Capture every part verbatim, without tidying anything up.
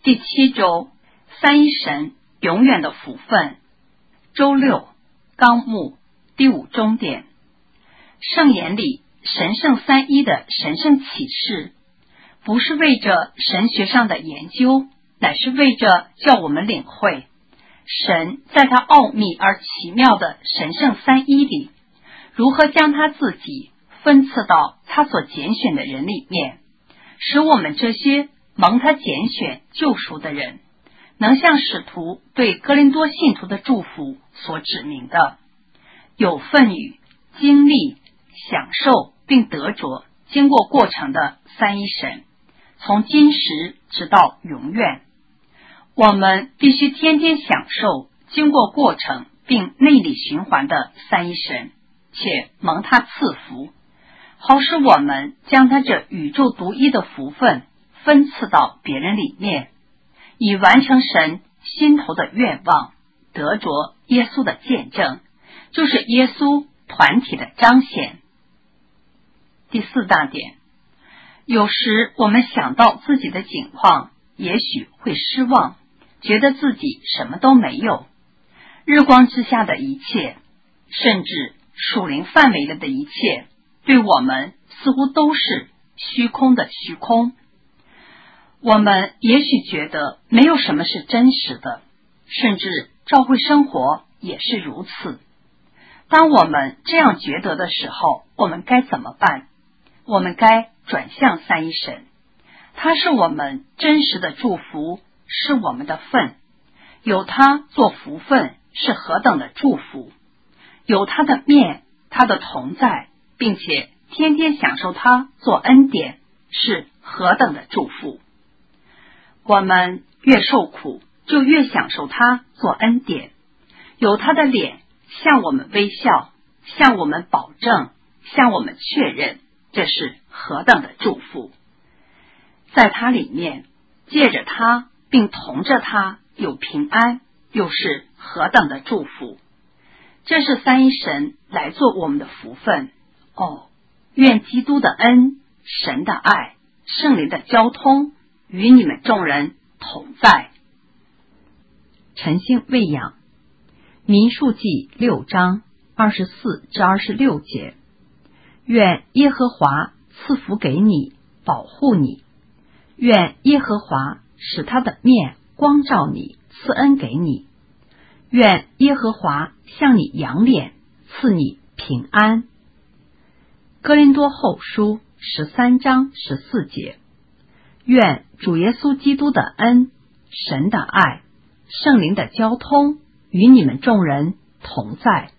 第七周，三一神永远的福分。周六，纲目第五终点。圣言里神圣三一的神圣启示，不是为着神学上的研究，乃是为着叫我们领会神在他奥秘而奇妙的神圣三一里，如何将他自己分赐到他所拣选的人里面，使我们这些蒙他拣选救赎的人，能像使徒对哥林多信徒的祝福所指明的，有份于经历享受并得着经过过程的三一神，从今时直到永远。我们必须天天享受经过过程并内里循环的三一神，且蒙他赐福，好使我们将他这宇宙独一的福分分赐到别人里面，以完成神心头的愿望，得着耶稣的见证，就是耶稣团体的彰显。第四大点，有时我们想到自己的境况，也许会失望，觉得自己什么都没有。日光之下的一切，甚至属灵范围内的一切，对我们似乎都是虚空的虚空。我们也许觉得没有什么是真实的，甚至教会生活也是如此。当我们这样觉得的时候，我们该怎么办？我们该转向三一神，他是我们真实的祝福，是我们的份，有他做福分是何等的祝福，有他的面，他的同在，并且天天享受他做恩典，是何等的祝福。我们越受苦，就越享受他做恩典，有他的脸向我们微笑，向我们保证，向我们确认，这是何等的祝福。在他里面，借着他并同着他有平安，又是何等的祝福。这是三一神来做我们的福分。哦，愿基督的恩、神的爱、圣灵的交通与你们众人同在。 晨星喂养，民数记六章二十四至二十六节。愿耶和华赐福给你，保护你；愿耶和华使他的面光照你，赐恩给你；愿耶和华向你扬脸，赐你平安。哥林多后书十三章十四节。愿主耶稣基督的恩、神的爱、圣灵的交通与你们众人同在。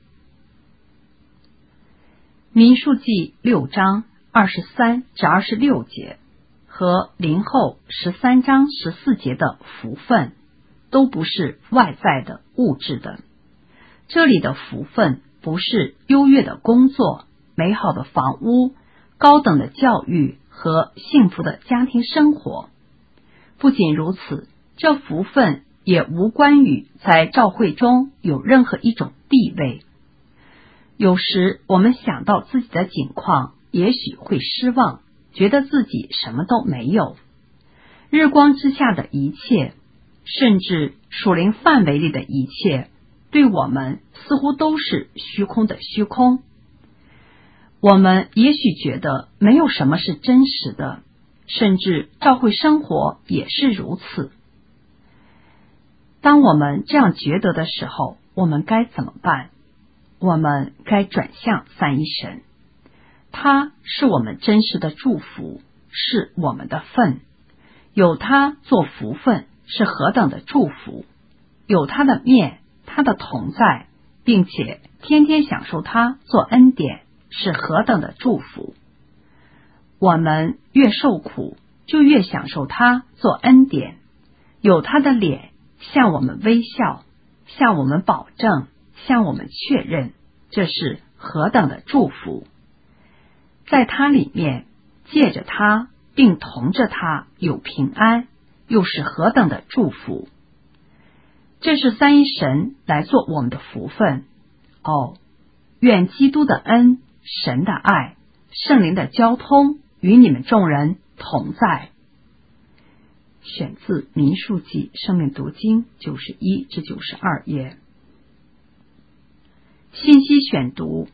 民数记六章二十三至二十六节和林后十三章十四节的福分，都不是外在的物质的。这里的福分不是优越的工作、美好的房屋、高等的教育和幸福的家庭生活。不仅如此，这福分也无关于在教会中有任何一种地位。有时我们想到自己的境况，也许会失望，觉得自己什么都没有。日光之下的一切，甚至属灵范围里的一切，对我们似乎都是虚空的虚空。我们也许觉得没有什么是真实的，甚至教会生活也是如此。当我们这样觉得的时候，我们该怎么办？我们该转向三一神，他是我们真实的祝福，是我们的份，有他做福分是何等的祝福，有他的面，他的同在，并且天天享受他做恩典，是何等的祝福。我们越受苦，就越享受他做恩典，有他的脸向我们微笑，向我们保证，向我们确认，这是何等的祝福。在他里面，借着他并同着他有平安，又是何等的祝福。这是三一神来做我们的福分。哦，愿基督的恩、神的爱、圣灵的交通与你们众人同在。 选自《民数记生命读经》九十一至九十二页。信息选读：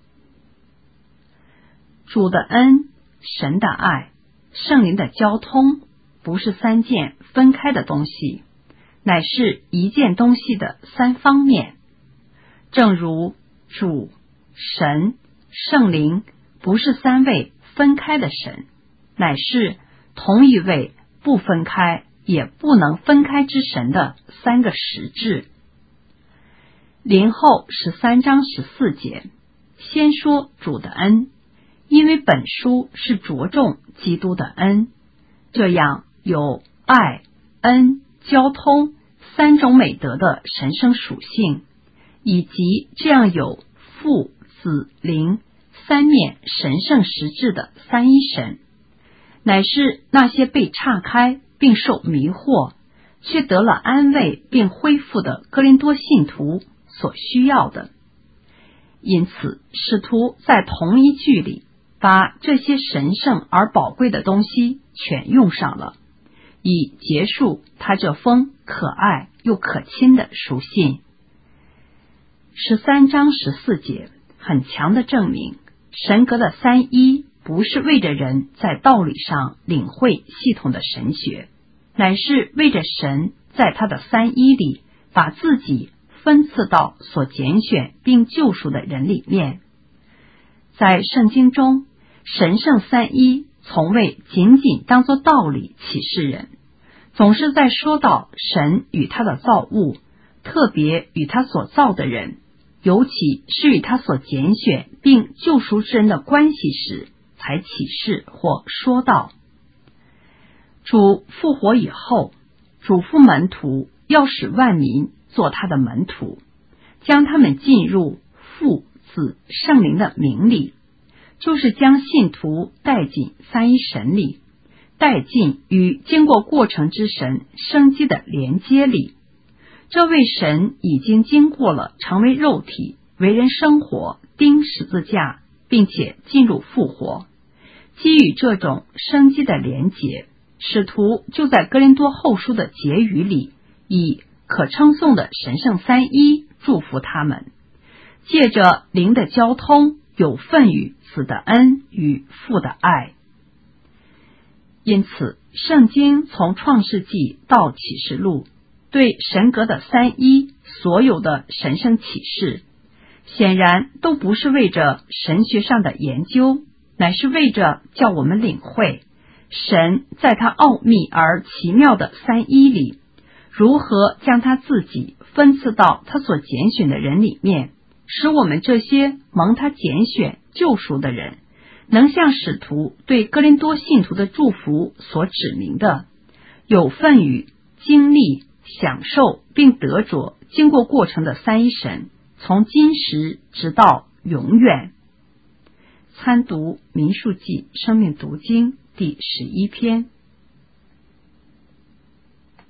主的恩、神的爱、圣灵的交通，不是三件分开的东西，乃是一件东西的三方面。正如主、神、圣灵不是三位分开的神，乃是同一位不分开也不能分开之神的三个实质。林后十三章十四节，先说主的恩，因为本书是着重基督的恩，这样有爱、恩、交通三种美德的神圣属性，以及这样有父、子、灵三面神圣实质的三一神，乃是那些被岔开并受迷惑却得了安慰并恢复的哥林多信徒所需要的。因此使徒在同一句里把这些神圣而宝贵的东西全用上了，以结束他这封可爱又可亲的书信。十三章十四节很强的证明，神格的三一不是为着人在道理上领会系统的神学，乃是为着神在他的三一里把自己分赐到所拣选并救赎的人里面。在圣经中，神圣三一从未仅仅当作道理启示人，总是在说到神与他的造物，特别与他所造的人，尤其是与他所拣选并救赎之人的关系时，才启示或说到。主复活以后，嘱咐门徒要使万民做他的门徒，将他们进入父、子、圣灵的名里，就是将信徒带进三一神里，带进与经过过程之神生机的连接里。这位神已经经过了成为肉体、为人生活、钉十字架，并且进入复活。基于这种生机的连结，使徒就在哥林多后书的结语里，以可称颂的神圣三一祝福他们，借着灵的交通，有份于子的恩与父的爱。因此圣经从创世纪到启示录对神格的三一所有的神圣启示，显然都不是为着神学上的研究，乃是为着叫我们领会神在他奥秘而奇妙的三一里，如何将他自己分赐到他所拣选的人里面，使我们这些蒙他拣选救赎的人，能像使徒对哥林多信徒的祝福所指明的，有份于经历、享受并得着经过过程的三一神，从今时直到永远。参读民数记生命读经第十一篇。